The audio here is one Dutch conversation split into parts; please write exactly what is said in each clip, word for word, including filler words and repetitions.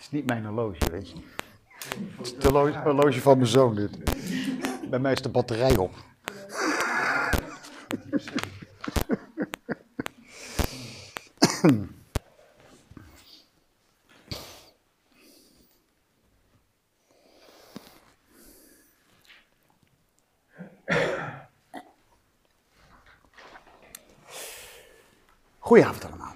is niet mijn horloge, weet je. Het is het horloge, horloge van mijn zoon, dit. Bij mij is de batterij op. Goedenavond allemaal.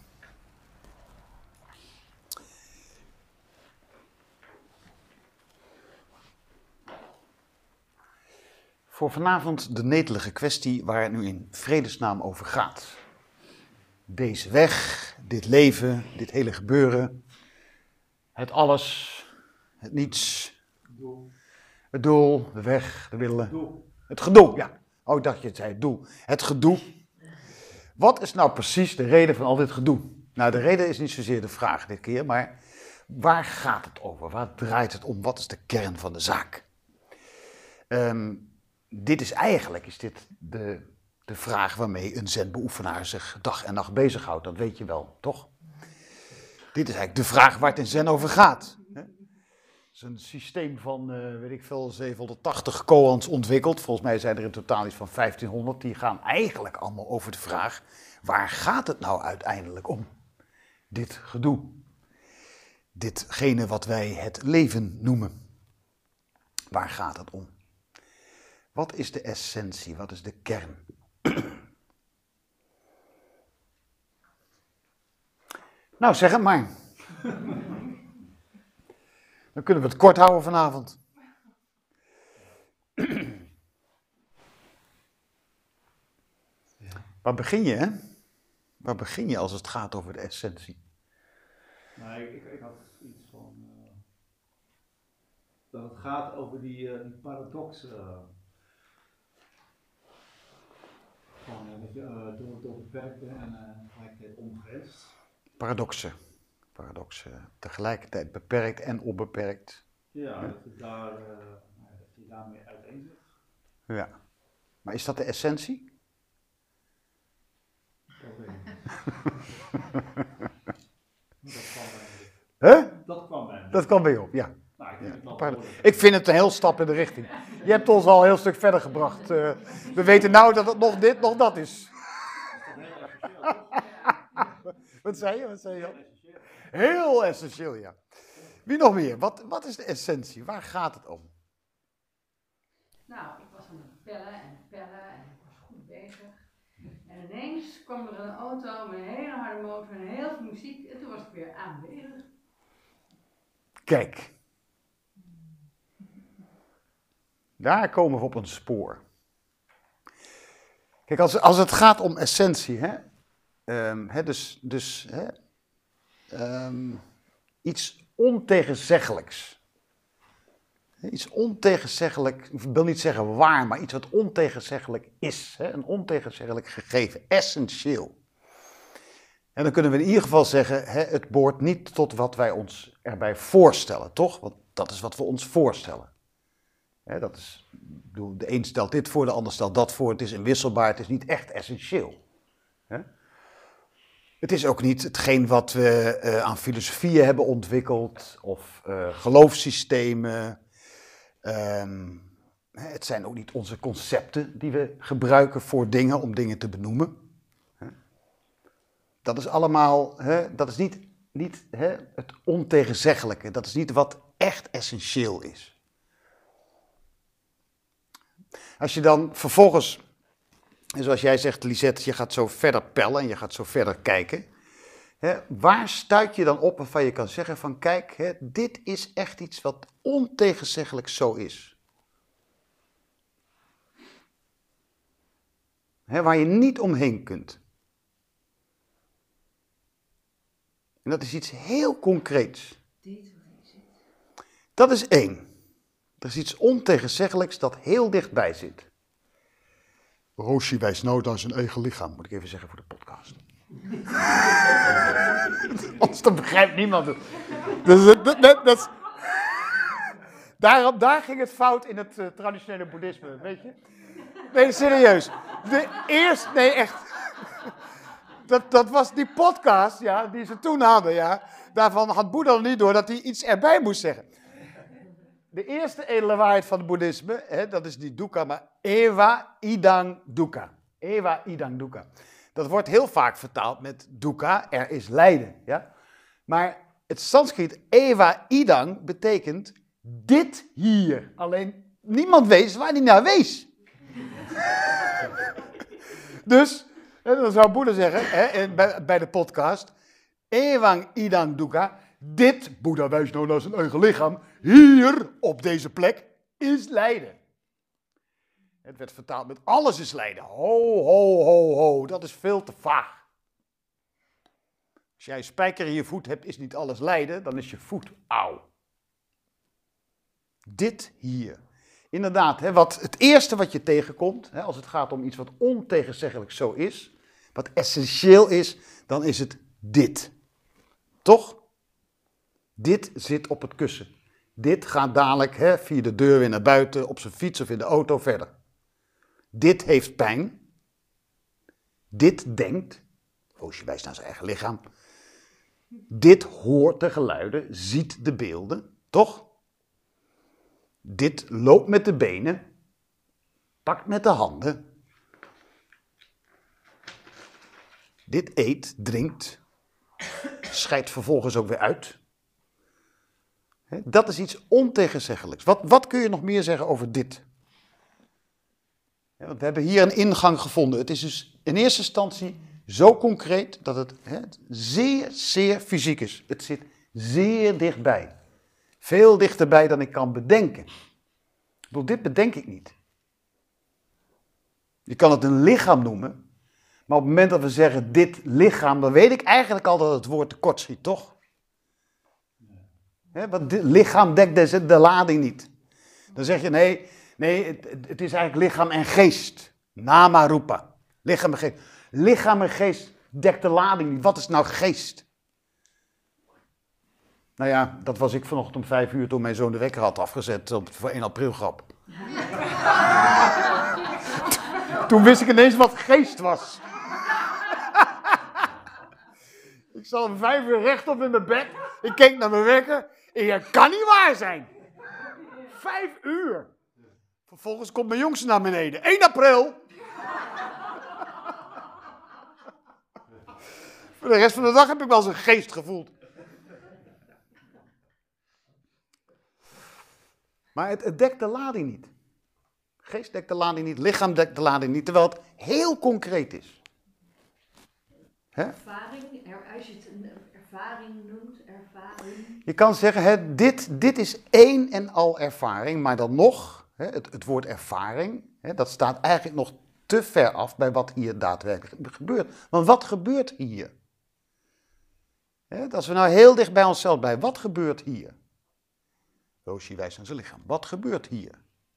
Voor vanavond de netelige kwestie waar het nu in vredesnaam over gaat. Deze weg, dit leven, dit hele gebeuren, het alles, het niets, het doel, de weg, de willen, het gedoe, ja. Oh, ik dacht je het zei, het doel. Het gedoe. Wat is nou precies de reden van al dit gedoe? Nou, de reden is niet zozeer de vraag dit keer, maar waar gaat het over? Waar draait het om? Wat is de kern van de zaak? Um, dit is eigenlijk is dit de, de vraag waarmee een zenbeoefenaar zich dag en nacht bezighoudt. Dat weet je wel, toch? Dit is eigenlijk de vraag waar het in zen over gaat. Het is een systeem van, uh, weet ik veel, zevenhonderdtachtig koans ontwikkeld. Volgens mij zijn er in totaal iets van vijftienhonderd. Die gaan eigenlijk allemaal over de vraag, waar gaat het nou uiteindelijk om? Dit gedoe. Ditgene wat wij het leven noemen. Waar gaat het om? Wat is de essentie? Wat is de kern? Nou, zeg het maar. Dan kunnen we het kort houden vanavond. Waar begin je, hè? Waar begin je als het gaat over de essentie? Nou, ik, ik, ik had iets van... Uh, dat het gaat over die, uh, die paradox... Uh, van uh, dat je uh, door, door beperkte en uh, tegelijkertijd onbegrensd. Paradoxen. Paradoxen. Tegelijkertijd beperkt en onbeperkt. Ja, ja. Dat, je daar, uh, dat je daarmee uiteenzet. Ja. Maar is dat de essentie? Dat weet ik niet. Dat kwam bij Huh? Dat kwam bij Dat kwam bij je op, ja. Nou, ik, vind ja. het ik vind het een heel stap in de richting. Je hebt ons al een heel stuk verder gebracht. Uh, we weten nou dat het nog dit, nog dat is. Wat zei je? Wat zei je? Heel essentieel, ja. Wie nog meer? Wat, wat is de essentie? Waar gaat het om? Nou, ik was aan het pellen en pellen en ik was goed bezig. En ineens kwam er een auto met een hele harde motor en heel veel muziek. En toen was ik weer aanwezig. Kijk. Daar komen we op een spoor. Kijk, als, als het gaat om essentie, hè, um, hè, dus, dus hè, um, iets ontegenzeggelijks. Iets ontegenzeggelijk, ik wil niet zeggen waar, maar iets wat ontegenzeggelijk is. Hè, een ontegenzeggelijk gegeven, essentieel. En dan kunnen we in ieder geval zeggen, hè, het behoort niet tot wat wij ons erbij voorstellen, toch? Want dat is wat we ons voorstellen. Hè, dat is, de een stelt dit voor, de ander stelt dat voor. Het is inwisselbaar, het is niet echt essentieel. Hè? Het is ook niet hetgeen wat we uh, aan filosofieën hebben ontwikkeld of uh, geloofssystemen. Um, het zijn ook niet onze concepten die we gebruiken voor dingen, om dingen te benoemen. Dat is allemaal, hè, dat is niet, niet hè, het ontegenzeggelijke. Dat is niet wat echt essentieel is. Als je dan vervolgens, en zoals jij zegt, Lisette, je gaat zo verder pellen en je gaat zo verder kijken. Hè, waar stuit je dan op waarvan je kan zeggen van kijk, hè, dit is echt iets wat ontegenzeggelijk zo is. Hè, waar je niet omheen kunt. En dat is iets heel concreets. Dat is één. Er is iets ontegenzeggelijks dat heel dichtbij zit. Roosje wijst nou naar zijn eigen lichaam, moet ik even zeggen voor de podcast. Anders dan begrijpt niemand het. Dus, dat, dat, dat, dat, daar, daar ging het fout in het uh, traditionele boeddhisme, weet je? Nee, serieus. De eerste, nee echt. Dat, dat was die podcast, ja, die ze toen hadden, ja. Daarvan had Boeddha nog niet door dat hij iets erbij moest zeggen. De eerste edele waarheid van het boeddhisme, hè, dat is die dukkha, maar ewa idang dukkha. Ewa idang dukkha. Dat wordt heel vaak vertaald met dukkha, er is lijden, ja. Maar het Sanskriet ewa idang betekent dit hier. Alleen niemand weet waar hij naar wees. Dus, dan zou Boeddha zeggen, hè, bij, bij de podcast, ewang idang dukkha, dit, Boeddha wijst nou naar zijn eigen lichaam, hier op deze plek is lijden. Het werd vertaald met alles is lijden. Ho, ho, ho, ho, dat is veel te vaag. Als jij een spijker in je voet hebt, is niet alles lijden, dan is je voet auw. Dit hier. Inderdaad, hè, wat, het eerste wat je tegenkomt, hè, als het gaat om iets wat ontegenzeggelijk zo is, wat essentieel is, dan is het dit. Toch? Dit zit op het kussen. Dit gaat dadelijk hè, via de deur weer naar buiten, op zijn fiets of in de auto verder. Dit heeft pijn. Dit denkt. Roosje wijst naar zijn eigen lichaam. Dit hoort de geluiden, ziet de beelden, toch? Dit loopt met de benen, pakt met de handen. Dit eet, drinkt, scheidt vervolgens ook weer uit. Dat is iets ontegenzeggelijks. Wat, wat kun je nog meer zeggen over dit? Want we hebben hier een ingang gevonden. Het is dus in eerste instantie zo concreet dat het hè, zeer, zeer fysiek is. Het zit zeer dichtbij. Veel dichterbij dan ik kan bedenken. Ik bedoel, dit bedenk ik niet. Je kan het een lichaam noemen, maar op het moment dat we zeggen dit lichaam, dan weet ik eigenlijk al dat het woord tekort schiet, toch? He, want dit lichaam dekt de, de lading niet. Dan zeg je nee, nee het, het is eigenlijk lichaam en geest. Nama rupa. Lichaam en geest. Lichaam en geest dekt de lading niet. Wat is nou geest? Nou ja, dat was ik vanochtend om vijf uur toen mijn zoon de wekker had afgezet op, voor één april grap. Toen wist ik ineens wat geest was. Ik zat om vijf uur rechtop in mijn bed. Ik keek naar mijn wekker. Het kan niet waar zijn. Vijf uur. Vervolgens komt mijn jongste naar beneden. één april. Voor de rest van de dag heb ik wel eens een geest gevoeld. Maar het, het dekt de lading niet. Geest dekt de lading niet, lichaam dekt de lading niet, terwijl het heel concreet is. Hè? Ervaring, er, als je het een ervaring noemt, ervaring. Je kan zeggen, hè, dit, dit is één en al ervaring, maar dan nog, hè, het, het woord ervaring, hè, dat staat eigenlijk nog te ver af bij wat hier daadwerkelijk gebeurt. Want wat gebeurt hier? Hè, als we nou heel dicht bij onszelf blijven, wat gebeurt hier? Roosje wijst naar zijn lichaam. Wat gebeurt hier?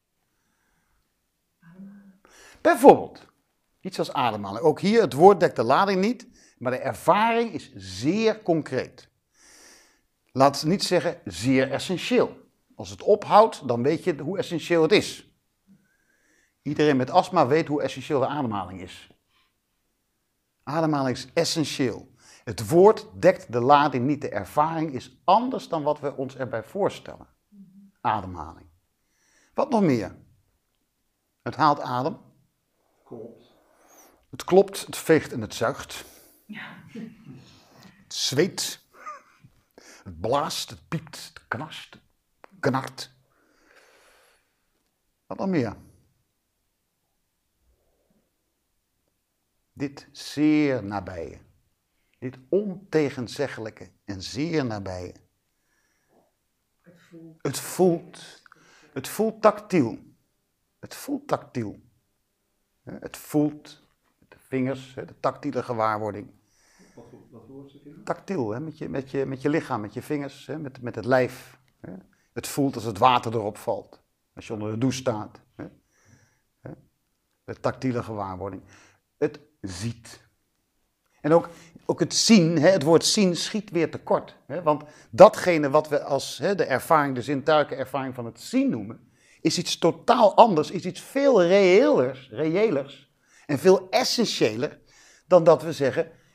Bijvoorbeeld, iets als ademhalen. Ook hier, het woord dekt de lading niet, maar de ervaring is zeer concreet. Laat ze niet zeggen zeer essentieel. Als het ophoudt, dan weet je hoe essentieel het is. Iedereen met astma weet hoe essentieel de ademhaling is. Ademhaling is essentieel. Het woord dekt de lading niet. De ervaring is anders dan wat we ons erbij voorstellen. Ademhaling. Wat nog meer? Het haalt adem. Klopt. Het klopt, het veegt en het zuigt. Het zweet. Het blaast, het piept, het knast, het knart. Wat nog meer? Dit zeer nabije. Dit ontegenzeggelijke en zeer nabije. Het voelt. Het voelt. Het voelt tactiel. Het voelt tactiel. Het voelt de vingers, de tactiele gewaarwording. Wat, wat hoort ze in? Tactiel, hè? Met, je, met, je, met je lichaam, met je vingers, hè? Met, met het lijf. Hè? Het voelt als het water erop valt. Als je onder de douche staat. Hè? Hè? De tactiele gewaarwording. Het ziet. En ook, ook het zien, hè? Het woord zien schiet weer tekort. Hè? Want datgene wat we als hè, de ervaring, de zintuigelijke ervaring van het zien noemen, is iets totaal anders, is iets veel reëlers, reëlers en veel essentiëler dan dat we zeggen,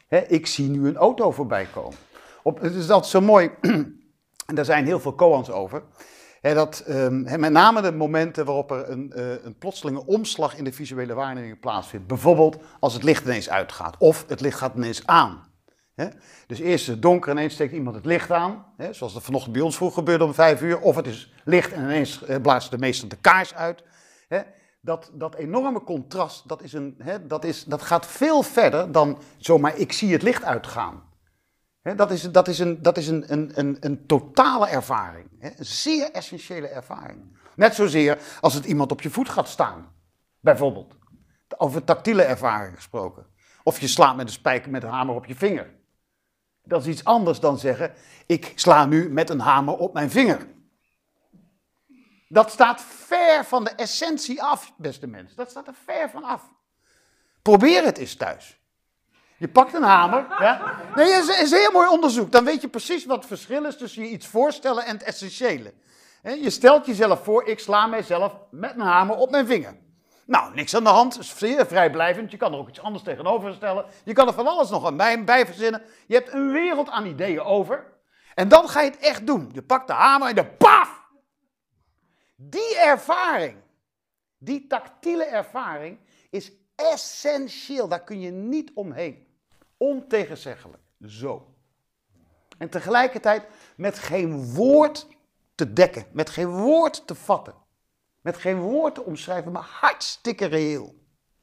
Hè, ik zie nu een auto voorbij komen. Op, het is altijd zo mooi, en daar zijn heel veel koans over. Hè, dat, um, hè, met name de momenten waarop er een, uh, een plotselinge omslag in de visuele waarneming plaatsvindt. Bijvoorbeeld als het licht ineens uitgaat of het licht gaat ineens aan. Hè? Dus eerst is het donker en ineens steekt iemand het licht aan. Hè? Zoals dat vanochtend bij ons vroeg gebeurde om vijf uur. Of het is licht en ineens uh, blaast de meester de kaars uit. Hè? Dat, dat enorme contrast, dat, is een, hè, dat, is, dat gaat veel verder dan zomaar ik zie het licht uitgaan. Hè? Dat is, dat is, een, dat is een, een, een, een totale ervaring. Hè? Een zeer essentiële ervaring. Net zozeer als het iemand op je voet gaat staan. Bijvoorbeeld. Over tactiele ervaring gesproken. Of je slaat met een spijker met een hamer op je vinger. Dat is iets anders dan zeggen, ik sla nu met een hamer op mijn vinger. Dat staat ver van de essentie af, beste mensen. Dat staat er ver van af. Probeer het eens thuis. Je pakt een hamer. Ja? Nee, het is, is een heel mooi onderzoek. Dan weet je precies wat het verschil is tussen je iets voorstellen en het essentiële. Je stelt jezelf voor, ik sla mijzelf met een hamer op mijn vinger. Nou, niks aan de hand, is zeer vrijblijvend. Je kan er ook iets anders tegenover stellen. Je kan er van alles nog aan bij, bij verzinnen. Je hebt een wereld aan ideeën over. En dan ga je het echt doen. Je pakt de hamer en de paf! Die ervaring, die tactiele ervaring, is essentieel. Daar kun je niet omheen. Ontegenzeggelijk. Zo. En tegelijkertijd met geen woord te dekken. Met geen woord te vatten. Met geen woord te omschrijven, maar hartstikke reëel.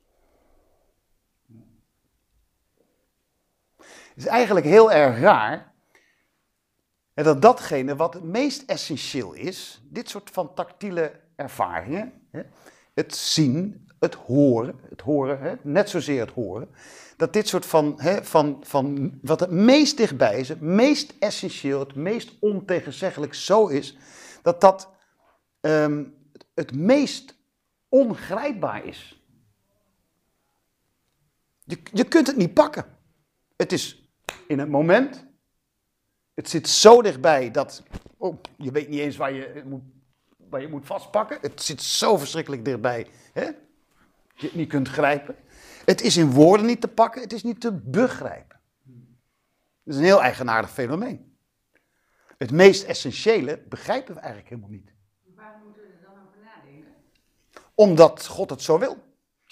Het is eigenlijk heel erg raar dat datgene wat het meest essentieel is, dit soort van tactiele ervaringen, het zien, het horen, het horen, net zozeer het horen, dat dit soort van, van, van wat het meest dichtbij is, het meest essentieel, het meest ontegenzeggelijk zo is, dat dat um, het meest ongrijpbaar is. Je, je kunt het niet pakken. Het is in het moment. Het zit zo dichtbij dat oh, je weet niet eens waar je het moet, waar je het moet vastpakken. Het zit zo verschrikkelijk dichtbij, hè? Je het niet kunt grijpen. Het is in woorden niet te pakken, het is niet te begrijpen. Het is een heel eigenaardig fenomeen. Het meest essentiële begrijpen we eigenlijk helemaal niet. Waarom moeten we er dan over nadenken? Omdat God het zo wil.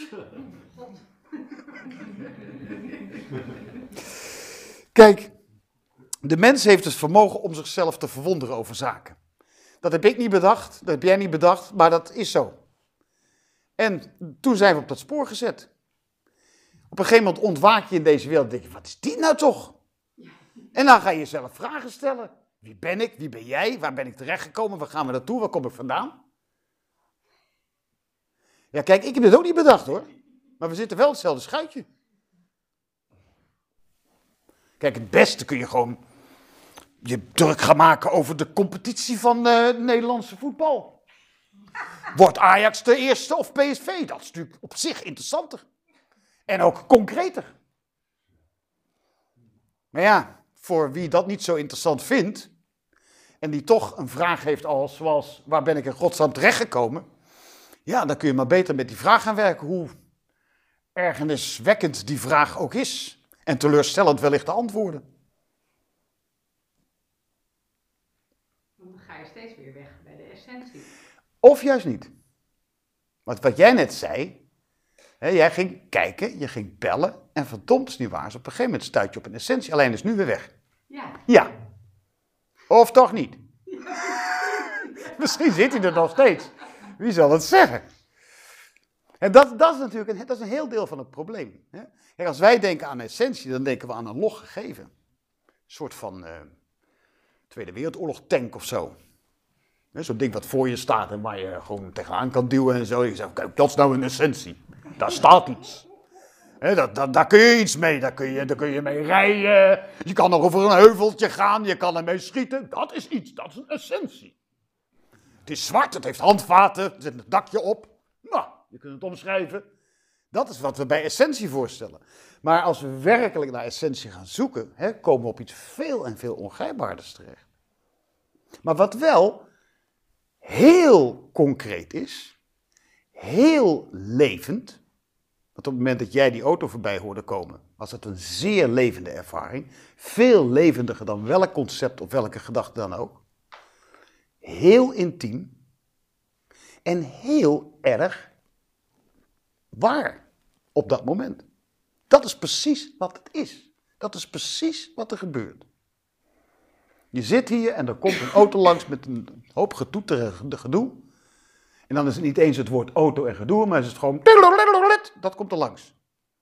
Kijk, de mens heeft het vermogen om zichzelf te verwonderen over zaken. Dat heb ik niet bedacht, dat heb jij niet bedacht, maar dat is zo. En toen zijn we op dat spoor gezet. Op een gegeven moment ontwaak je in deze wereld en denk je, wat is dit nou toch? En dan ga je jezelf vragen stellen. Wie ben ik? Wie ben jij? Waar ben ik terechtgekomen? Waar gaan we naartoe? Waar kom ik vandaan? Ja, kijk, ik heb dit ook niet bedacht hoor. Maar we zitten wel in hetzelfde schuitje. Kijk, het beste kun je gewoon je druk gaan maken over de competitie van uh, het Nederlandse voetbal. Wordt Ajax de eerste of P S V? Dat is natuurlijk op zich interessanter. En ook concreter. Maar ja, voor wie dat niet zo interessant vindt, en die toch een vraag heeft als, zoals, waar ben ik in godsnaam terechtgekomen? Ja, dan kun je maar beter met die vraag gaan werken, hoe ergerniswekkend die vraag ook is. En teleurstellend wellicht de antwoorden. Dan ga je steeds weer weg bij de essentie. Of juist niet. Want wat jij net zei, hè, jij ging kijken, je ging bellen en verdomd is niet waar, dus op een gegeven moment stuit je op een essentie, alleen is nu weer weg. Ja. Ja. Of toch niet? Misschien zit hij er nog steeds. Wie zal het zeggen? En dat, dat is natuurlijk een, dat is een heel deel van het probleem. Hè? Kijk, als wij denken aan essentie, dan denken we aan een log gegeven. Een soort van uh, Tweede Wereldoorlog tank of zo. Zo'n ding wat voor je staat en waar je gewoon tegenaan kan duwen en zo. Je zegt, kijk, dat is nou een essentie. Daar staat iets. He, dat, dat, daar kun je iets mee, daar kun je, daar kun je mee rijden. Je kan nog over een heuveltje gaan, je kan ermee schieten. Dat is iets, dat is een essentie. Het is zwart, het heeft handvaten, er zit een dakje op. Nou, je kunt het omschrijven. Dat is wat we bij essentie voorstellen. Maar als we werkelijk naar essentie gaan zoeken, he, komen we op iets veel en veel ongrijpbaarders terecht. Maar wat wel heel concreet is, heel levend. Want op het moment dat jij die auto voorbij hoorde komen, was het een zeer levende ervaring. Veel levendiger dan welk concept of welke gedachte dan ook. Heel intiem. En heel erg waar op dat moment. Dat is precies wat het is. Dat is precies wat er gebeurt. Je zit hier en er komt een auto langs met een hoop getoeter en gedoe. En dan is het niet eens het woord auto en gedoe, maar is het gewoon... Dat komt er langs.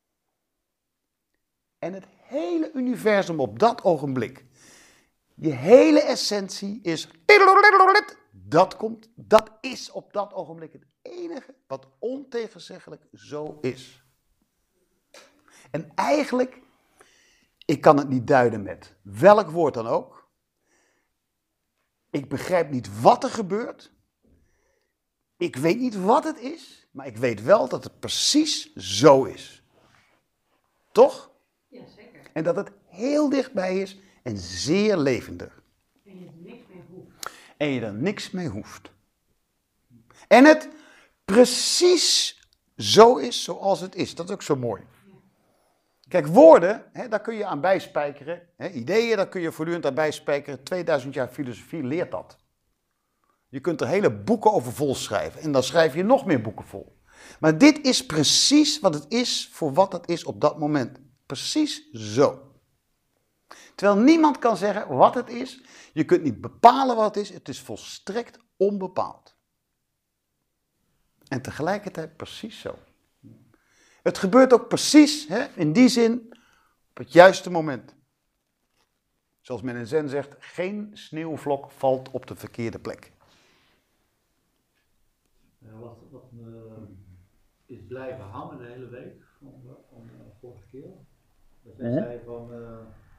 En het hele universum op dat ogenblik. Je hele essentie is... Dat komt, dat is op dat ogenblik het enige wat ontegenzeggelijk zo is. En eigenlijk, ik kan het niet duiden met welk woord dan ook. Ik begrijp niet wat er gebeurt. Ik weet niet wat het is, maar ik weet wel dat het precies zo is. Toch? Ja, zeker. En dat het heel dichtbij is en zeer levendig. En je er niks mee hoeft. En je er niks mee hoeft. En het precies zo is zoals het is. Dat is ook zo mooi. Kijk, woorden, hè, daar kun je aan bijspijkeren. Hè, ideeën, daar kun je voortdurend aan bijspijkeren. tweeduizend jaar filosofie leert dat. Je kunt er hele boeken over vol schrijven. En dan schrijf je nog meer boeken vol. Maar dit is precies wat het is voor wat het is op dat moment. Precies zo. Terwijl niemand kan zeggen wat het is. Je kunt niet bepalen wat het is. Het is volstrekt onbepaald. En tegelijkertijd precies zo. Het gebeurt ook precies, hè, in die zin, op het juiste moment. Zoals men in Zen zegt, geen sneeuwvlok valt op de verkeerde plek. Ja, wat, wat me is blijven hangen de hele week van, van uh, vorige keer. Dat jij Mhm. zei van uh,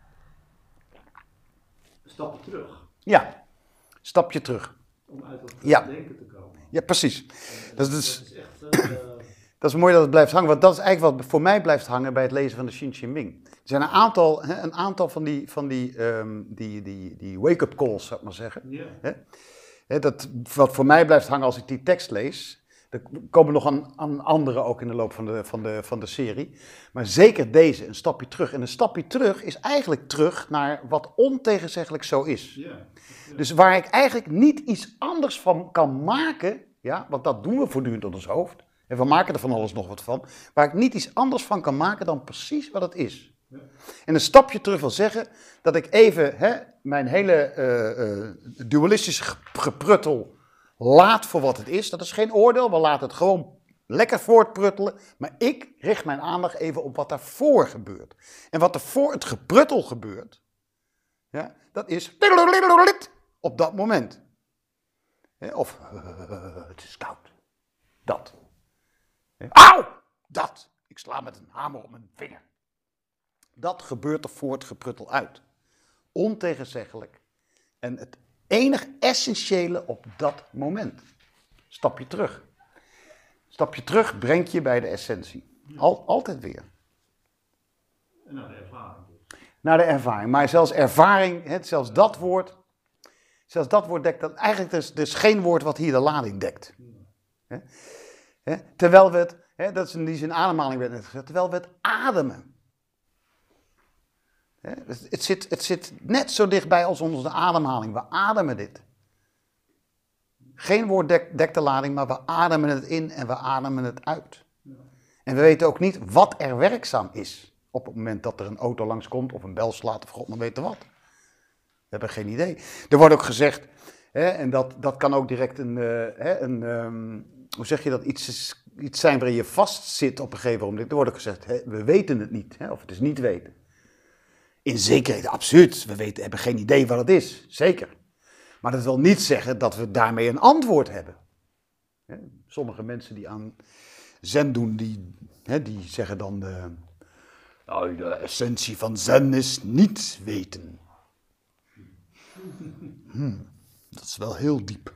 een stapje terug. Ja, stapje terug. Om uit dat Ja. denken te komen. Ja, precies. En, Dat is dat, dus- dat is echt... Uh, Dat is mooi dat het blijft hangen, want dat is eigenlijk wat voor mij blijft hangen bij het lezen van de Xin Shin Ming. Er zijn een aantal, hè, een aantal van die, van die, um, die, die, die wake-up calls, zou ik maar zeggen. ja. Hè, dat, wat voor mij blijft hangen als ik die tekst lees. Er komen nog aan, aan andere ook in de loop van de, van, de, van de serie. Maar zeker deze, een stapje terug. En een stapje terug is eigenlijk terug naar wat ontegenzeggelijk zo is. Ja. Ja. Dus waar ik eigenlijk niet iets anders van kan maken, ja, want dat doen we voortdurend in ons hoofd. En we maken er van alles nog wat van. Waar ik niet iets anders van kan maken dan precies wat het is. Ja. En een stapje terug wil zeggen dat ik even hè, mijn hele uh, uh, dualistische gepruttel laat voor wat het is. Dat is geen oordeel, we laten het gewoon lekker voortpruttelen. Maar ik richt mijn aandacht even op wat daarvoor gebeurt. En wat er voor het gepruttel gebeurt, ja, dat is op dat moment. Ja, of uh, het is koud. Dat. Auw! Dat. Ik sla met een hamer op mijn vinger. Dat gebeurt er voor het gepruttel uit. Ontegenzeggelijk. En het enig essentiële op dat moment. Stapje terug. Stapje terug brengt je bij de essentie. Al, altijd weer. En naar de ervaring dus. Naar de ervaring. Maar zelfs ervaring, hè, zelfs dat woord, zelfs dat woord dekt dat. Eigenlijk is dus geen woord wat hier de lading dekt. Hè? Hè? Terwijl we het, hè, dat is in die zin ademhaling werd net gezegd, terwijl we het ademen. Hè? Het, het, zit, het zit net zo dichtbij als onze ademhaling. We ademen dit. Geen woord dekt, dekt de lading, maar we ademen het in en we ademen het uit. En we weten ook niet wat er werkzaam is op het moment dat er een auto langskomt of een bel slaat of god maar weten wat. We hebben geen idee. Er wordt ook gezegd, hè, en dat, dat kan ook direct een, uh, hè, een um, hoe zeg je dat, iets, iets zijn waarin je vastzit op een gegeven moment. Er wordt ook gezegd, hè, we weten het niet, hè, of het is niet weten. In zekerheid, absoluut, we weten, hebben geen idee wat het is, zeker. Maar dat wil niet zeggen dat we daarmee een antwoord hebben. Hè, sommige mensen die aan zen doen, die, hè, die zeggen dan, uh, nou, de essentie van zen is niet weten. Hmm, dat is wel heel diep.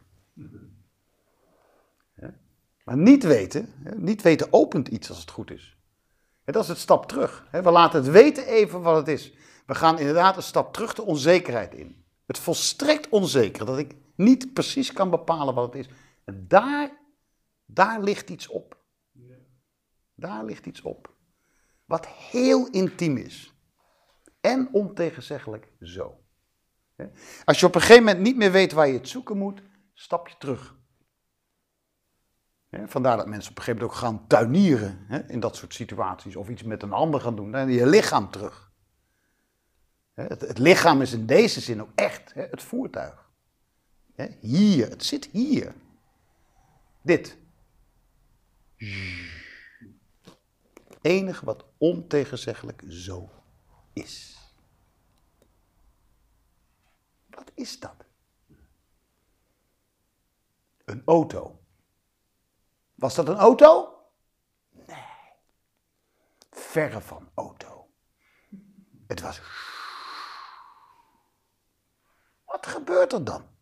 Ja? Maar niet weten, niet weten opent iets als het goed is. En dat is het stap terug. We laten het weten even wat het is. We gaan inderdaad een stap terug de onzekerheid in. Het volstrekt onzeker, dat ik niet precies kan bepalen wat het is. En daar, daar ligt iets op. Daar ligt iets op. Wat heel intiem is. En ontegenzeggelijk zo. Als je op een gegeven moment niet meer weet waar je het zoeken moet, stap je terug. Vandaar dat mensen op een gegeven moment ook gaan tuinieren in dat soort situaties. Of iets met een ander gaan doen. Dan je lichaam terug. Het, het lichaam is in deze zin ook echt het voertuig. Hier, het zit hier. Dit. Enig wat ontegenzeggelijk zo is. Wat is dat? Een auto. Was dat een auto? Nee. Verre van auto. Het was... Wat gebeurt er dan?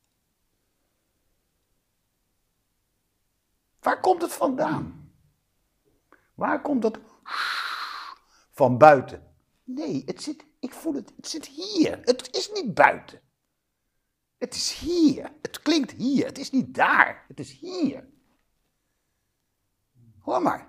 Waar komt het vandaan? Waar komt dat van buiten? Nee, het zit, ik voel het, het zit hier. Het is niet buiten. Het is hier. Het klinkt hier. Het is niet daar. Het is hier. Hoor maar.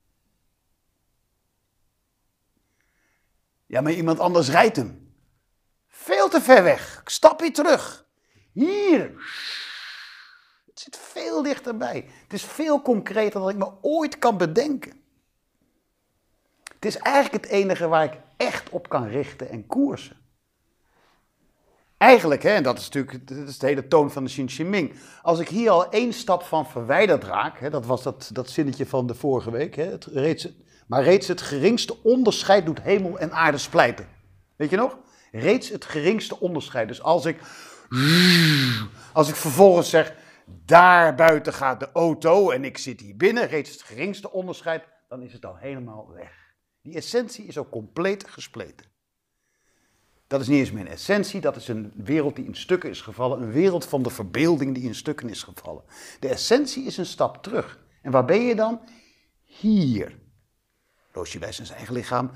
Ja, maar iemand anders rijdt hem. Veel te ver weg. Stap je terug. Hier. Het zit veel dichterbij. Het is veel concreter dan ik me ooit kan bedenken. Het is eigenlijk het enige waar ik echt op kan richten en koersen. Eigenlijk, hè, en dat is natuurlijk dat is de hele toon van de Xin Ximing. Als ik hier al één stap van verwijderd raak, hè, dat was dat, dat zinnetje van de vorige week, hè, het, reeds, maar reeds het geringste onderscheid doet hemel en aarde splijten. Weet je nog? Reeds het geringste onderscheid. Dus als ik, als ik vervolgens zeg, daar buiten gaat de auto en ik zit hier binnen, reeds het geringste onderscheid, dan is het al helemaal weg. Die essentie is ook compleet gespleten. Dat is niet eens meer een essentie, dat is een wereld die in stukken is gevallen, een wereld van de verbeelding die in stukken is gevallen. De essentie is een stap terug. En waar ben je dan? Hier. Roosje wijst in zijn eigen lichaam.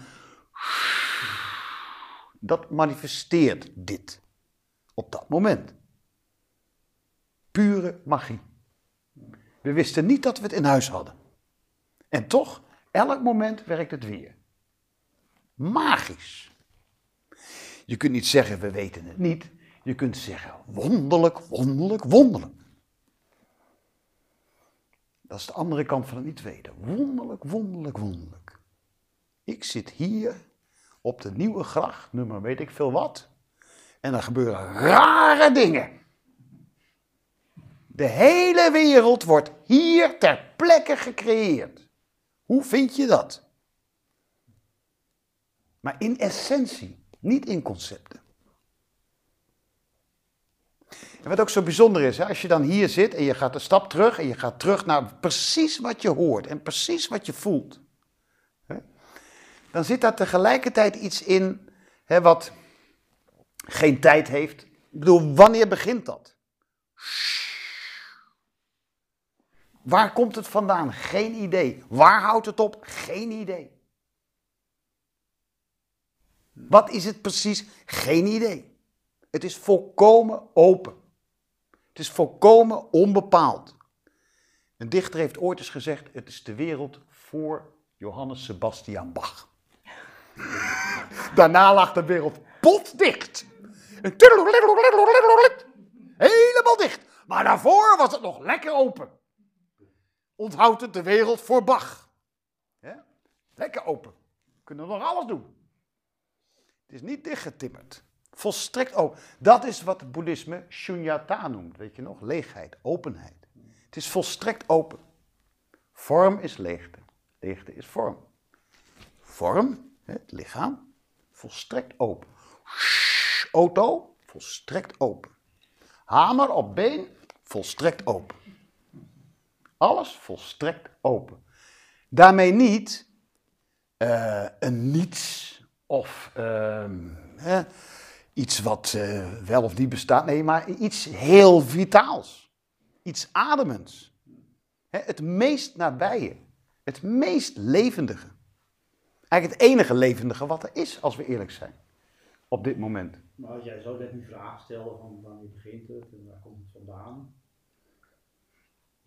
Dat manifesteert dit. Op dat moment. Pure magie. We wisten niet dat we het in huis hadden. En toch, elk moment werkt het weer. Magisch. Je kunt niet zeggen, we weten het niet. Je kunt zeggen, wonderlijk, wonderlijk, wonderlijk. Dat is de andere kant van het niet weten. Wonderlijk, wonderlijk, wonderlijk. Ik zit hier op de Nieuwe Gracht, nummer weet ik veel wat. En er gebeuren rare dingen. De hele wereld wordt hier ter plekke gecreëerd. Hoe vind je dat? Maar in essentie, niet in concepten. En wat ook zo bijzonder is, hè, als je dan hier zit en je gaat een stap terug en je gaat terug naar precies wat je hoort en precies wat je voelt. Hè, dan zit daar tegelijkertijd iets in hè, wat geen tijd heeft. Ik bedoel, wanneer begint dat? Waar komt het vandaan? Geen idee. Waar houdt het op? Geen idee. Wat is het precies? Geen idee. Het is volkomen open. Het is volkomen onbepaald. Een dichter heeft ooit eens gezegd, het is de wereld voor Johannes Sebastian Bach. Daarna lag de wereld potdicht. Helemaal dicht. Maar daarvoor was het nog lekker open. Onthoud het, de wereld voor Bach. Ja? Lekker open. Kunnen we nog alles doen. Het is niet dichtgetimmerd. Volstrekt open. Dat is wat het boeddhisme shunyata noemt. Weet je nog? Leegheid, openheid. Het is volstrekt open. Vorm is leegte. Leegte is vorm. Vorm, het lichaam, volstrekt open. Auto, volstrekt open. Hamer op been, volstrekt open. Alles volstrekt open. Daarmee niet uh, een niets of uh, hè, iets wat uh, wel of niet bestaat. Nee, maar iets heel vitaals. Iets ademends. Hè, het meest nabije. Het meest levendige. Eigenlijk het enige levendige wat er is, als we eerlijk zijn. Op dit moment. Maar als jij zo net die vraag stelde van wanneer begint het en waar komt het vandaan.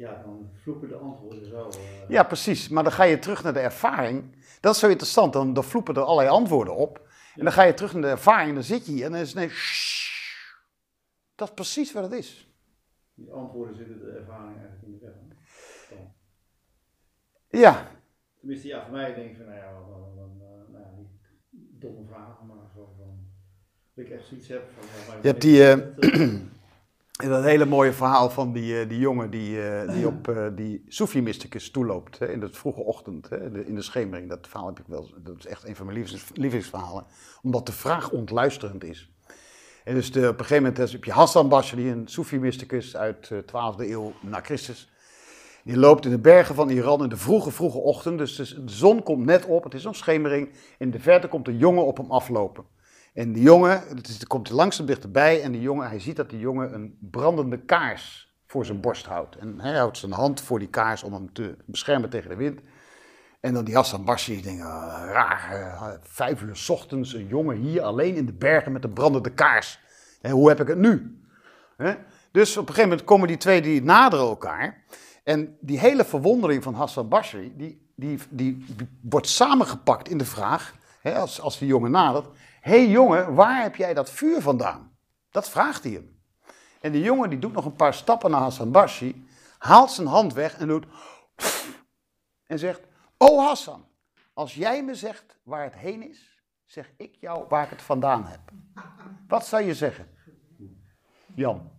Ja, dan vloepen de antwoorden zo. Uh... Ja, precies. Maar dan ga je terug naar de ervaring. Dat is zo interessant. Dan, dan vloepen er allerlei antwoorden op. En dan ga je terug naar de ervaring en dan zit je hier en dan is het nee, shh. Dat is precies wat het is. Die antwoorden zitten de ervaring eigenlijk in de weg. Hè? Ja. Tenminste, ja, voor mij denk ik van, nou ja, dan, dan, uh, nou ja, niet domme vragen, maar zo van, dat ik echt zoiets heb van... Ja, je hebt die, uh, dat hele mooie verhaal van die, uh, die jongen die, uh, die op uh, die Soefi-mysticus toeloopt, hè, in de vroege ochtend, hè, in, de, in de schemering. Dat verhaal heb ik wel, dat is echt een van mijn lievelingsverhalen, lievelingsverhalen, omdat de vraag ontluisterend is. En dus de, op een gegeven moment heb je Hassan Basri, een Soefi-mysticus uit de twaalfde eeuw na Christus. Die loopt in de bergen van Iran in de vroege, vroege ochtend. Dus de zon komt net op, het is nog schemering. In de verte komt een jongen op hem aflopen. En die jongen, het is, komt langzaam dichterbij. En die jongen, hij ziet dat die jongen een brandende kaars voor zijn borst houdt. En hij houdt zijn hand voor die kaars om hem te beschermen tegen de wind. En dan die Hassan Basri denkt, uh, raar, uh, vijf uur 's ochtends, een jongen hier alleen in de bergen met een brandende kaars. Hè, hoe heb ik het nu? Hè? Dus op een gegeven moment komen die twee die naderen elkaar. En die hele verwondering van Hassan Basri, die, die, die, die wordt samengepakt in de vraag, hè, als, als die jongen nadert. Hé hey jongen, waar heb jij dat vuur vandaan? Dat vraagt hij hem. En die jongen die doet nog een paar stappen naar Hassan Basri, haalt zijn hand weg en doet en zegt, oh Hassan, als jij me zegt waar het heen is, zeg ik jou waar ik het vandaan heb. Wat zou je zeggen? Jan.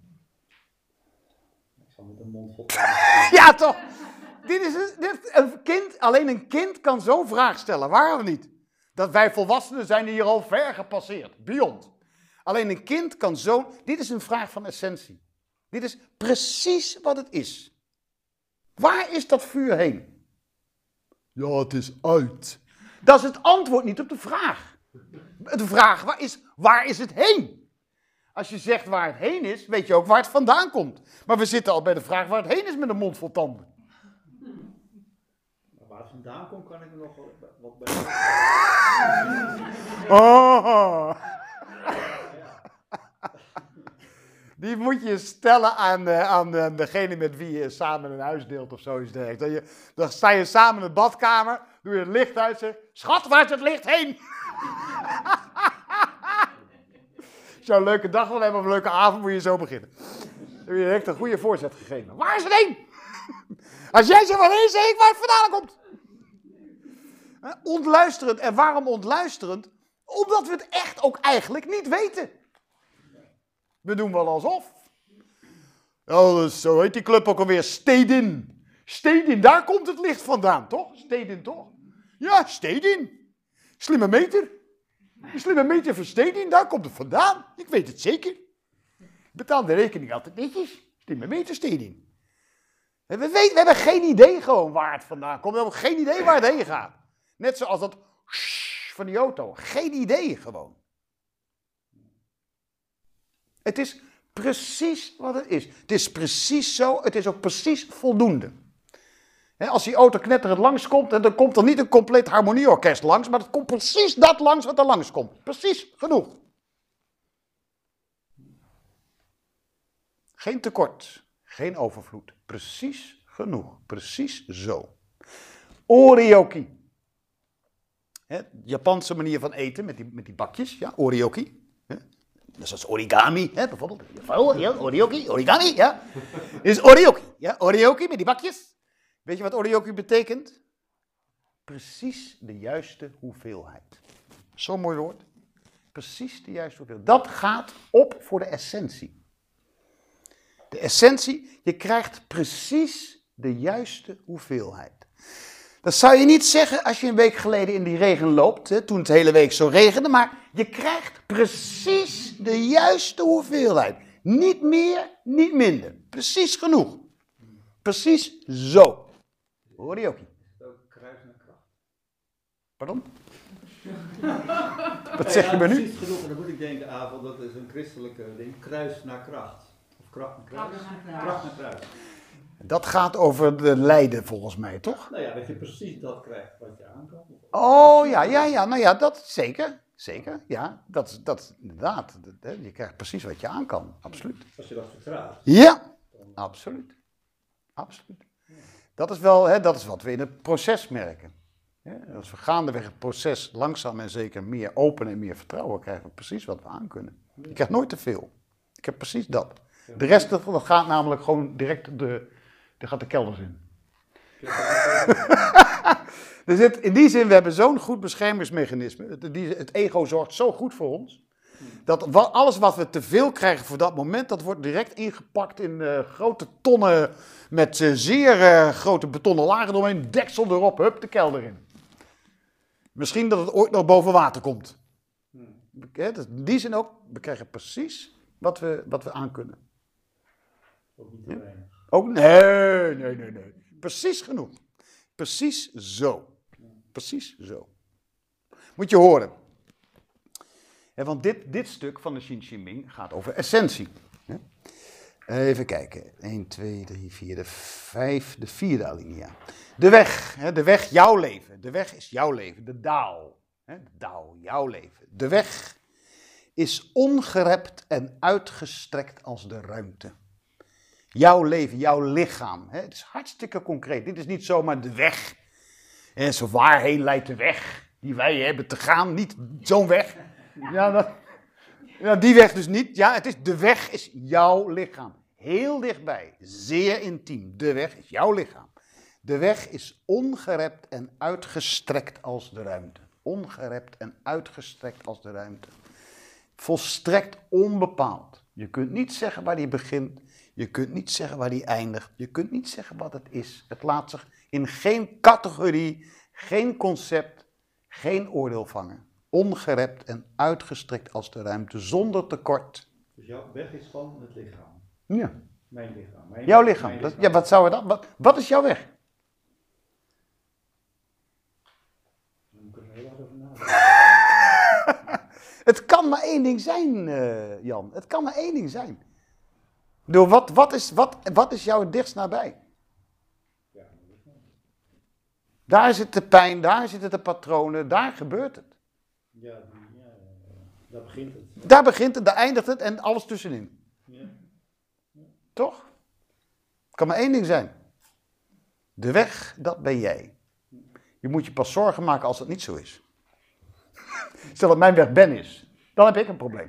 Met een mond vol. Ja, toch? Dit is een, dit, een kind, alleen een kind kan zo'n vraag stellen, waar of niet? Dat wij volwassenen zijn hier al ver gepasseerd, beyond. Alleen een kind kan zo, dit is een vraag van essentie. Dit is precies wat het is. Waar is dat vuur heen? Ja, het is uit. Dat is het antwoord niet op de vraag. De vraag waar is, waar is het heen? Als je zegt waar het heen is, weet je ook waar het vandaan komt. Maar we zitten al bij de vraag waar het heen is met een mond vol tanden. Waar het vandaan komt, kan ik er nog wat bij. Oh. Die moet je stellen aan, uh, aan uh, degene met wie je samen een huis deelt of zoiets dergelijks. Dan, je, dan sta je samen in de badkamer, doe je het licht uit en zeg, schat, waar is het licht heen? Als je een leuke dag wil hebben of een leuke avond, moet je zo beginnen. Dan heb je direct een goede voorzet gegeven. Waar is het heen? Als jij zegt waar het heen is, zeg ik waar het vandaan komt. Ontluisterend. En waarom ontluisterend? Omdat we het echt ook eigenlijk niet weten. We doen wel alsof. Oh, dus zo heet die club ook alweer. Stedin. Stedin, daar komt het licht vandaan, toch? Stedin, toch? Ja, Stedin. Slimme meter. Een slimme meter van Stedin, daar komt het vandaan. Ik weet het zeker. Ik betaal de rekening altijd netjes. Slimme meter Stedin. We, weten, we hebben geen idee gewoon waar het vandaan komt. We hebben geen idee waar het heen gaat. Net zoals dat van die auto. Geen idee gewoon. Het is precies wat het is. Het is precies zo. Het is ook precies voldoende. He, als die auto knetterend langskomt, en dan komt er niet een compleet harmonieorkest langs, maar het komt precies dat langs wat er langskomt. Precies genoeg. Geen tekort, geen overvloed. Precies genoeg. Precies zo. Orioki. He, Japanse manier van eten met die, met die bakjes. Ja, orioki. He. Dat is als origami, hè, bijvoorbeeld. Ja, orioki, origami, ja. Dit is orioki. Ja, orioki met die bakjes. Weet je wat orioki betekent? Precies de juiste hoeveelheid. Zo'n mooi woord. Precies de juiste hoeveelheid. Dat gaat op voor de essentie. De essentie, je krijgt precies de juiste hoeveelheid. Dat zou je niet zeggen als je een week geleden in die regen loopt, hè, toen het de hele week zo regende, maar je krijgt precies de juiste hoeveelheid. Niet meer, niet minder. Precies genoeg. Precies zo. Hoor je ook niet? Ook kruis naar kracht. Pardon? Wat zeg je me nu? Precies genoeg, en dan moet ik denken, Avel, dat is een christelijke ding, kruis naar kracht. Of kracht naar kruis. Kracht naar kruis. Kracht naar kruis. Dat gaat over de lijden volgens mij, toch? Nou ja, dat je precies dat krijgt wat je aankomt. Oh ja, ja, ja. Nou ja, dat zeker. Zeker, ja. Dat, dat inderdaad. Je krijgt precies wat je aan kan. Absoluut. Als je dat vertrouwt. Ja, absoluut. Absoluut. Dat is wel, hè, dat is wat we in het proces merken. Hè? Als we gaandeweg het proces langzaam en zeker meer open en meer vertrouwen krijgen we precies wat we aan kunnen. Ik krijg nooit te veel. Ik heb precies dat. De rest dat gaat namelijk gewoon direct de, er gaat de kelders in. Er zit, in die zin, we hebben zo'n goed beschermingsmechanisme. Het, die, het ego zorgt zo goed voor ons. Dat wa, alles wat we te veel krijgen voor dat moment, dat wordt direct ingepakt in uh, grote tonnen met uh, zeer uh, grote betonnen lagen eromheen. Deksel erop, hup, de kelder in. Misschien dat het ooit nog boven water komt. He, dus in die zin ook, we krijgen precies wat we, wat we aan kunnen. Ook niet te weinig. Ook, nee, nee, nee, nee. Precies genoeg. Precies zo. Precies zo. Moet je horen. Ja, want dit, dit stuk van de Xin Shi Ming gaat over essentie. Ja? Even kijken. één, twee, drie, vier, de vijf, de vierde alinea. De weg. Hè? De weg, jouw leven. De weg is jouw leven. De Dao. Hè? De Dao, jouw leven. De weg is ongerept en uitgestrekt als de ruimte. Jouw leven, jouw lichaam. Hè? Het is hartstikke concreet. Dit is niet zomaar de weg. En zo waarheen leidt de weg die wij hebben te gaan. Niet zo'n weg. Ja, dat, ja, die weg dus niet. Ja, het is, de weg is jouw lichaam. Heel dichtbij. Zeer intiem. De weg is jouw lichaam. De weg is ongerept en uitgestrekt als de ruimte. Ongerept en uitgestrekt als de ruimte. Volstrekt onbepaald. Je kunt niet zeggen waar die begint. Je kunt niet zeggen waar die eindigt. Je kunt niet zeggen wat het is. Het laat zich in geen categorie, geen concept, geen oordeel vangen. Ongerept en uitgestrekt als de ruimte, zonder tekort. Dus jouw weg is van het lichaam. Ja. Mijn lichaam. Mijn, Jouw lichaam. mijn Dat, ja, wat zou het dan? Wat, wat is jouw weg? Daar moet ik er heel hard over nadenken. Het kan maar één ding zijn, uh, Jan. Het kan maar één ding zijn. Door wat, wat, is, wat, wat is jou het dichtst nabij? Ja, mijn lichaam. Daar zit de pijn, daar zitten de patronen, daar gebeurt het. Ja, die, ja, ja, daar begint het. Daar begint het, daar eindigt het en alles tussenin. Ja. Toch? Het kan maar één ding zijn. De weg, dat ben jij. Je moet je pas zorgen maken als dat niet zo is. Stel dat mijn weg Ben is, dan heb ik een probleem.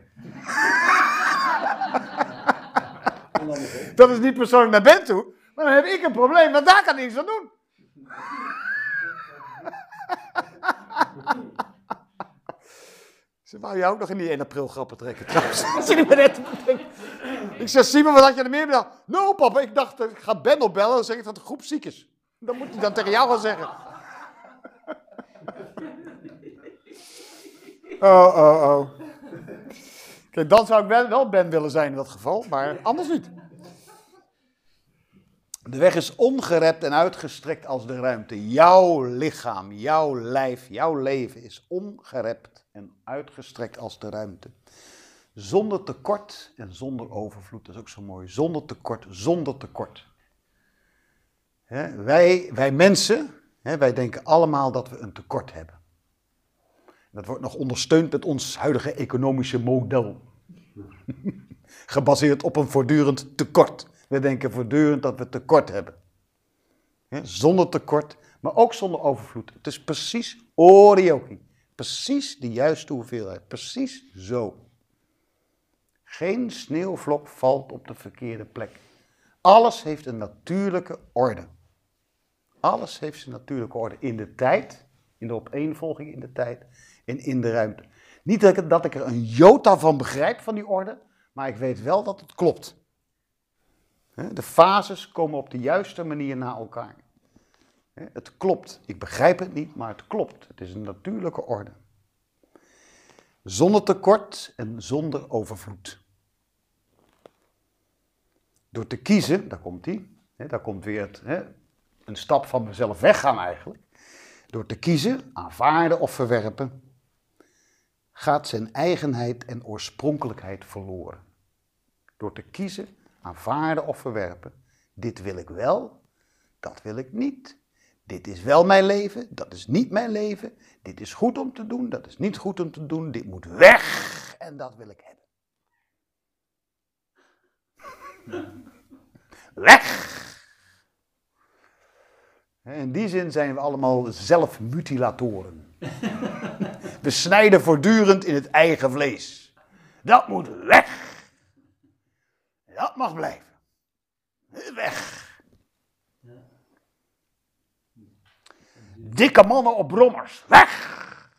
Dat is niet persoonlijk naar Ben toe, maar dan heb ik een probleem, want daar kan ik niks aan doen. Ze wou je ook nog in die één april grappen trekken trouwens. Ik zeg, Simon, wat had je er meer bedacht? Nou papa, ik dacht, ik ga Ben opbellen en zeg ik dat de groep ziek is. Dan moet hij dan tegen jou gaan zeggen. Oh, oh, oh. Kijk, dan zou ik wel, wel Ben willen zijn in dat geval, maar anders niet. De weg is ongerept en uitgestrekt als de ruimte. Jouw lichaam, jouw lijf, jouw leven is ongerept en uitgestrekt als de ruimte. Zonder tekort en zonder overvloed. Dat is ook zo mooi. Zonder tekort, zonder tekort. He, wij, wij mensen, he, wij denken allemaal dat we een tekort hebben. Dat wordt nog ondersteund met ons huidige economische model. Gebaseerd op een voortdurend tekort. We denken voortdurend dat we tekort hebben. He, zonder tekort, maar ook zonder overvloed. Het is precies orioki. Precies de juiste hoeveelheid. Precies zo. Geen sneeuwvlok valt op de verkeerde plek. Alles heeft een natuurlijke orde. Alles heeft zijn natuurlijke orde in de tijd, in de opeenvolging in de tijd en in de ruimte. Niet dat ik, dat ik er een jota van begrijp van die orde, maar ik weet wel dat het klopt. De fases komen op de juiste manier na elkaar. Het klopt. Ik begrijp het niet, maar het klopt. Het is een natuurlijke orde. Zonder tekort en zonder overvloed. Door te kiezen, daar komt die, daar komt weer het, hè, een stap van mezelf weggaan eigenlijk. Door te kiezen, aanvaarden of verwerpen, gaat zijn eigenheid en oorspronkelijkheid verloren. Door te kiezen, aanvaarden of verwerpen, dit wil ik wel, dat wil ik niet. Dit is wel mijn leven, dat is niet mijn leven. Dit is goed om te doen, dat is niet goed om te doen. Dit moet weg en dat wil ik hebben. Weg! die zin zijn we allemaal zelfmutilatoren. We snijden voortdurend in het eigen vlees. Dat moet weg. Dat mag blijven. Weg. Dikke mannen op brommers. Weg.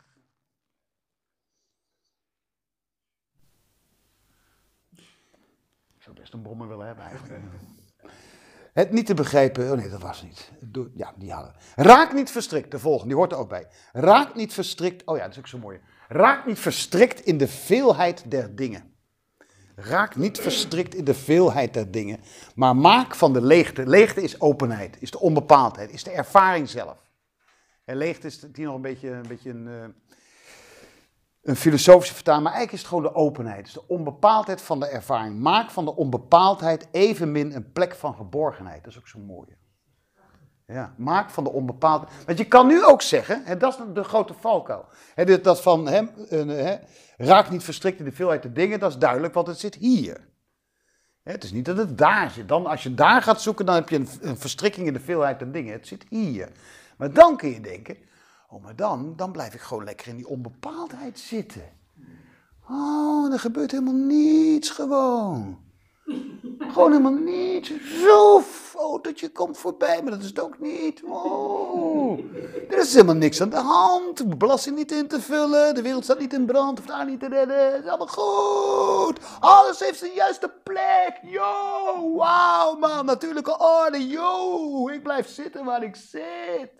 Ik zou best een brommer willen hebben eigenlijk. Het niet te begrijpen, oh nee, dat was niet. Ja, die hadden. Raak niet verstrikt, de volgende, die hoort er ook bij. Raak niet verstrikt, oh ja, dat is ook zo mooi. Raak niet verstrikt in de veelheid der dingen. Raak niet verstrikt in de veelheid der dingen, maar maak van de leegte. Leegte is openheid, is de onbepaaldheid, is de ervaring zelf. En leegte is hier nog een beetje een, beetje een, uh, een filosofische vertaling, maar eigenlijk is het gewoon de openheid. Dus de onbepaaldheid van de ervaring. Maak van de onbepaaldheid evenmin een plek van geborgenheid. Dat is ook zo mooi. Ja, maak van de onbepaaldheid. Want je kan nu ook zeggen, hè, dat is de grote valkuil. Hè, dat van, hè, hè, raak niet verstrikt in de veelheid der dingen, dat is duidelijk, want het zit hier. Hè, het is niet dat het daar zit. Dan, als je daar gaat zoeken, dan heb je een, een verstrikking in de veelheid der dingen. Het zit hier. Maar dan kun je denken, oh, maar dan, dan blijf ik gewoon lekker in die onbepaaldheid zitten. Oh, er gebeurt helemaal niets gewoon. Gewoon helemaal niets. Zo, autootje komt voorbij, maar dat is het ook niet. Oh, er is helemaal niks aan de hand. De belasting niet in te vullen, de wereld staat niet in brand, of daar niet te redden. Het is allemaal goed. Alles heeft zijn juiste plek. Yo, wauw man, natuurlijke orde. Yo, ik blijf zitten waar ik zit.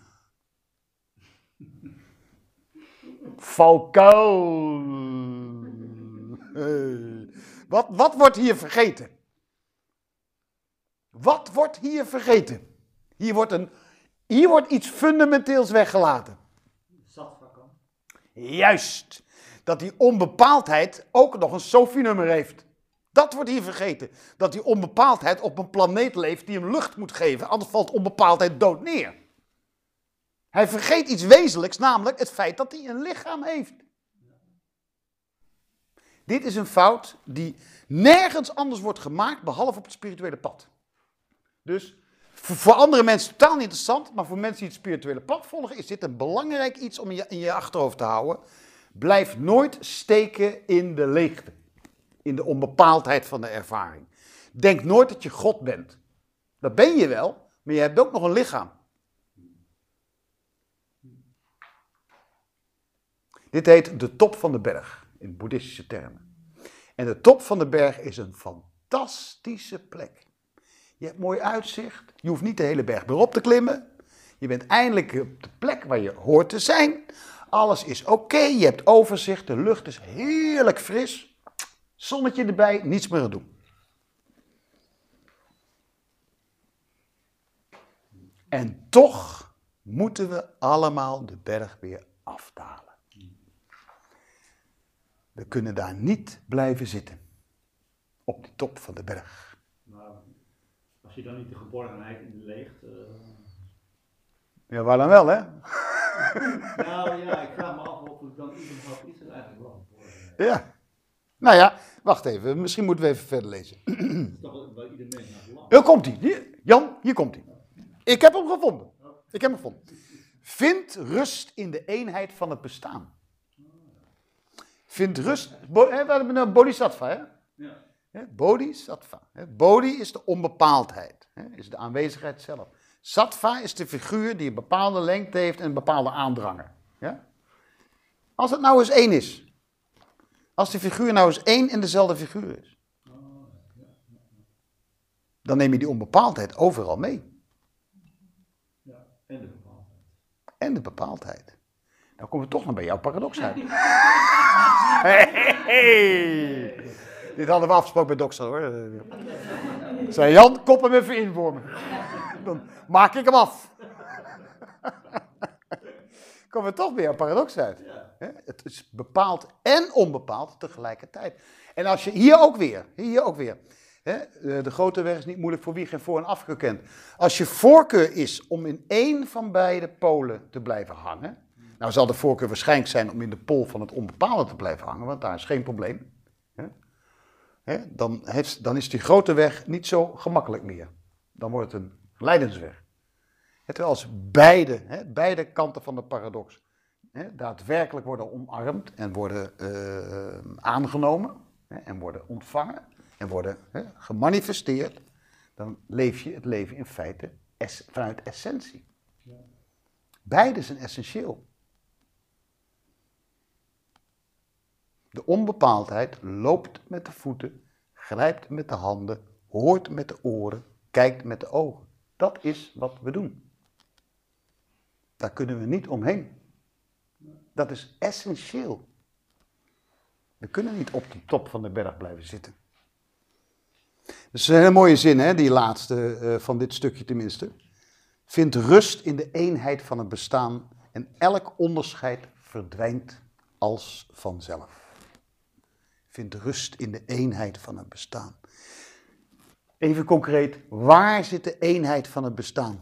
Valkuil. Wat, wat wordt hier vergeten? Wat wordt hier vergeten? Hier wordt, een, hier wordt iets fundamenteels weggelaten. Sattva. Juist. Dat die onbepaaldheid ook nog een Sophie-nummer heeft. Dat wordt hier vergeten. Dat die onbepaaldheid op een planeet leeft die hem lucht moet geven. Anders valt onbepaaldheid dood neer. Hij vergeet iets wezenlijks, namelijk het feit dat hij een lichaam heeft. Dit is een fout die nergens anders wordt gemaakt, behalve op het spirituele pad. Dus voor andere mensen totaal niet interessant, maar voor mensen die het spirituele pad volgen, is dit een belangrijk iets om in je, in je achterhoofd te houden. Blijf nooit steken in de leegte, in de onbepaaldheid van de ervaring. Denk nooit dat je God bent. Dat ben je wel, maar je hebt ook nog een lichaam. Dit heet de top van de berg, in boeddhistische termen. En de top van de berg is een fantastische plek. Je hebt mooi uitzicht, je hoeft niet de hele berg meer op te klimmen. Je bent eindelijk op de plek waar je hoort te zijn. Alles is oké, je hebt overzicht, de lucht is heerlijk fris. Zonnetje erbij, niets meer aan doen. En toch moeten we allemaal de berg weer afdalen. We kunnen daar niet blijven zitten. Op de top van de berg. Maar als je dan niet de geborgenheid in de leegte... Uh... Ja, waar dan wel, hè? Nou ja, ik vraag me af of ik dan überhaupt iets er eigenlijk wel geborgenheid. Ja. Nou ja, wacht even. Misschien moeten we even verder lezen. Dat is toch bij ieder mens naar belang. Hier komt hij. Jan, hier komt hij. Ik heb hem gevonden. Ik heb hem gevonden. Vind rust in de eenheid van het bestaan. Vind rust. Bo, hè, we hebben een bodhisattva, hè? Ja. Hè, bodhisattva. Hè? Bodhi is de onbepaaldheid. Hè? Is de aanwezigheid zelf. Sattva is de figuur die een bepaalde lengte heeft en een bepaalde aandranger. Ja? Als het nou eens één is. Als die figuur nou eens één en dezelfde figuur is. Dan neem je die onbepaaldheid overal mee. Ja, en de bepaaldheid. En de bepaaldheid. Dan komen we toch nog bij jouw paradox uit. Hey, hey. Dit hadden we afgesproken bij Doxa, hoor. Zei Jan, kop hem even in voor me. Dan maak ik hem af. Komen we toch bij jouw paradox uit. Het is bepaald en onbepaald tegelijkertijd. En als je hier ook weer, hier ook weer. De grote weg is niet moeilijk voor wie geen voor- en afgekend. Als je voorkeur is om in één van beide polen te blijven hangen. Nou zal de voorkeur waarschijnlijk zijn om in de pool van het onbepaalde te blijven hangen, want daar is geen probleem. He? He? Dan, heeft, dan is die grote weg niet zo gemakkelijk meer. Dan wordt het een lijdensweg. Terwijl als beide, hè, beide kanten van de paradox hè, daadwerkelijk worden omarmd en worden uh, aangenomen hè, en worden ontvangen en worden hè, gemanifesteerd, dan leef je het leven in feite es, vanuit essentie. Ja. Beide zijn essentieel. De onbepaaldheid loopt met de voeten, grijpt met de handen, hoort met de oren, kijkt met de ogen. Dat is wat we doen. Daar kunnen we niet omheen. Dat is essentieel. We kunnen niet op de top van de berg blijven zitten. Dat is een hele mooie zin, hè, die laatste uh, van dit stukje tenminste. Vind rust in de eenheid van het bestaan en elk onderscheid verdwijnt als vanzelf. Vind rust in de eenheid van het bestaan. Even concreet, waar zit de eenheid van het bestaan?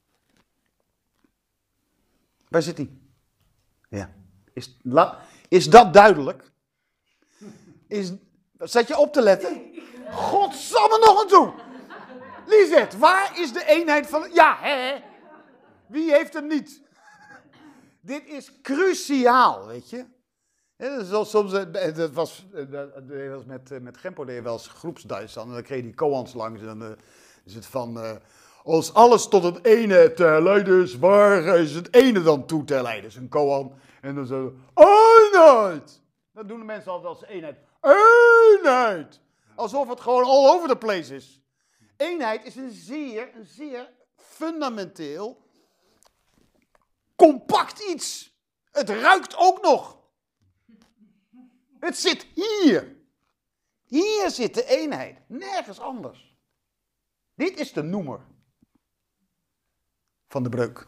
Waar zit die? Ja. Is, la, is dat duidelijk? Is, zat je op te letten? Godsamme nog een toe! Lisette, waar is de eenheid van... Ja, hè? Wie heeft hem niet? Dit is cruciaal, weet je. Ja, dat soms, dat was, dat was met, met Gempo, deed je wel eens groepsduits dan. En dan kreeg je die koans langs en dan uh, is het van... Uh, als alles tot het ene te leiden is, waar is het ene dan toe te leiden? Dus een koan. En dan zo, eenheid! Dat doen de mensen altijd als eenheid. Eenheid! Alsof het gewoon all over the place is. Eenheid is een zeer, een zeer fundamenteel, compact iets. Het ruikt ook nog. Het zit hier. Hier zit de eenheid. Nergens anders. Dit is de noemer van de breuk.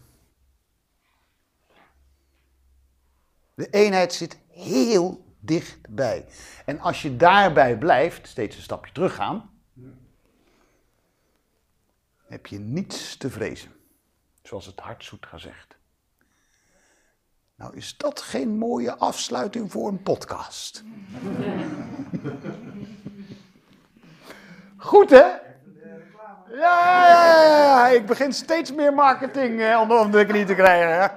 De eenheid zit heel dichtbij. En als je daarbij blijft, steeds een stapje teruggaan, heb je niets te vrezen. Zoals het hart Sutra zegt. Nou, is dat geen mooie afsluiting voor een podcast? Goed, hè? Ja, ja, ja, ja, ik begin steeds meer marketing eh, onder de knie te krijgen. Hè?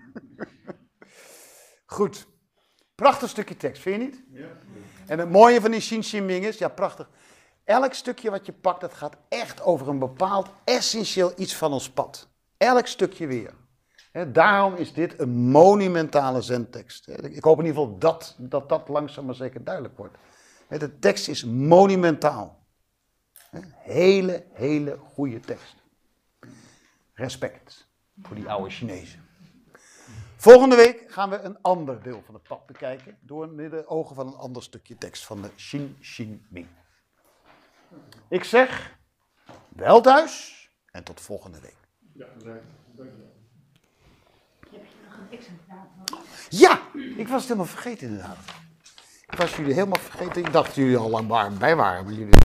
Goed. Prachtig stukje tekst, vind je niet? Ja. En het mooie van die Shin Shin Ming is, ja prachtig, elk stukje wat je pakt, dat gaat echt over een bepaald essentieel iets van ons pad. Elk stukje weer. He, daarom is dit een monumentale zentekst. Ik hoop in ieder geval dat dat, dat langzaam maar zeker duidelijk wordt. He, de tekst is monumentaal. Een hele, hele goede tekst. Respect voor die oude Chinezen. Volgende week gaan we een ander deel van het pad bekijken door de ogen van een ander stukje tekst van de Shin Shin Ming. Ik zeg, wel thuis en tot volgende week. Ja, dankjewel. Heb je nog een exemplaar van? Ja, ik was het helemaal vergeten inderdaad. Ik was jullie helemaal vergeten. Ik dacht dat jullie al lang bij waren. Maar jullie...